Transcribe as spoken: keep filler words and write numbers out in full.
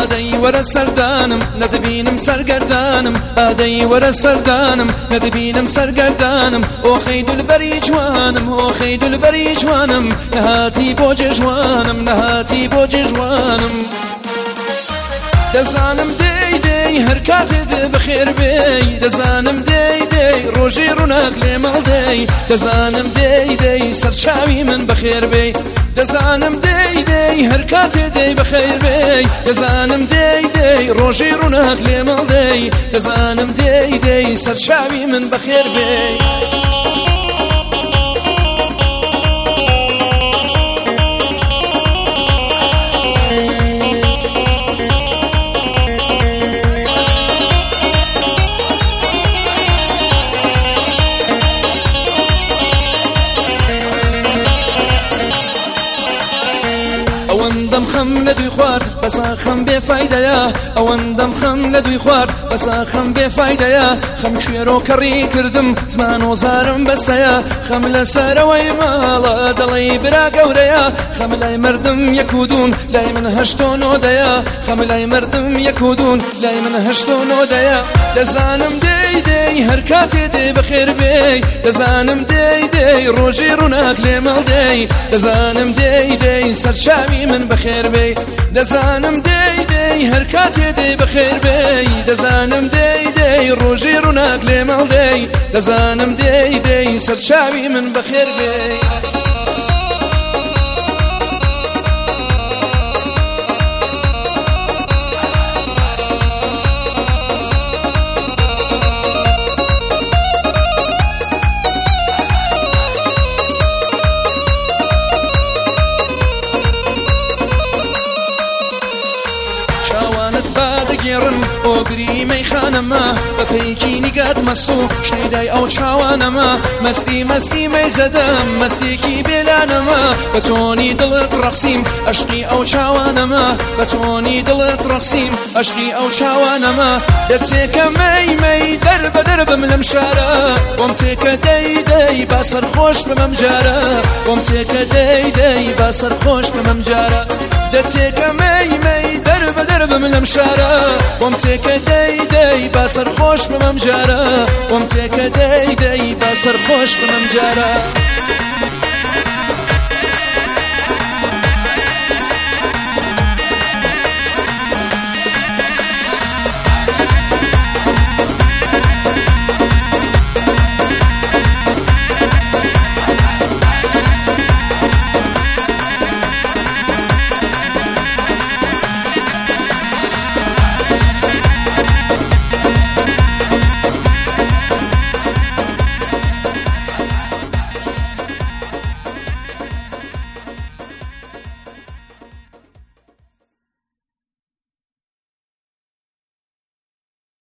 ئادەی وەرە سەردانم نەدەبینم سەرگەردانم ئادەی وەرە سەردانم نەدەبینم سەرگەردانم ئۆخەی دولبەری جوانم ئۆخەی دولبەری جوانم نەهاتی بۆ جێژوانم نەهاتی بۆ جێژوانم دەزانم دەی دەی هەر کاتێت بەخێر بێی دەزانم دەی دەی ڕۆژی ڕووناک لێمەڵ دەی دەزانم دەی دەی سەرچاوی من بەخێر بێی دەزانم دەی دەی هەر کاتێ دەی بەخێر بێی دەزانم دەی دەی ڕۆژی ڕووناک لێمەڵ دەی دەزانم دەی دەی سەرچاوی من بەخێر بێی ئەوەندەم خەم لە دوی خوارد بەسا خەم بێفایدەیە ئەوەندەم خەم لە دوی خوارد بەسا خەم بێفایدەیە خەم کوێرۆ کەڕی کردم زمان و زارم بەسەیە خەم لەسەرەوەی ماڵە دەڵێی برا گەورەیە خەم لای مردم یەک و دوون لای من هەشت و نۆدەیە خەم لای مردم یەک و دوون لای من هەشت و نۆدەیە دەزانم دەی دەی هەر کاتێ دەی بەخێر بێی دەزانم دەی دەی ڕۆژی ڕووناک لێمەڵ دەی دەزانم دەی دەی سەرچاوی من بەخێر بێی دەزانم دەی دەی هەر کاتێ دەی بەخێر بێی دەزانم دەی دەی ڕۆژی ڕووناک لێمەڵ دەی دەزانم دەی دەی سەرچاوی من بەخێر بێی گێڕن بۆ گریمەی خانەمە بەپەیکی نیگات مەست و شەیدای ئەو چاوانەمە مەستی مەستی مەی زەدەم مەستێکی بێلانەمە بە تۆنی دڵت ڕەقسیم عەشقی ئەو چاوانەمە بە تۆنی دڵت ڕەقسیم عەشقی ئەو چاوانەمە دەچێکە مەی مەی دەر بە دەربم لەم شارە بۆم تێکە دەی دەی با سەرخۆش بمەم جارە بۆم تێکە دەی دەی با سەرخۆش بمەم جارە دەچێکە مەی مەی دەر بە دەربم لەم شارە بۆم تێکە دەی دەی با سەرخۆش بمەم جارە بۆم تێکە دەی دەی با سەرخۆش بمەم جارە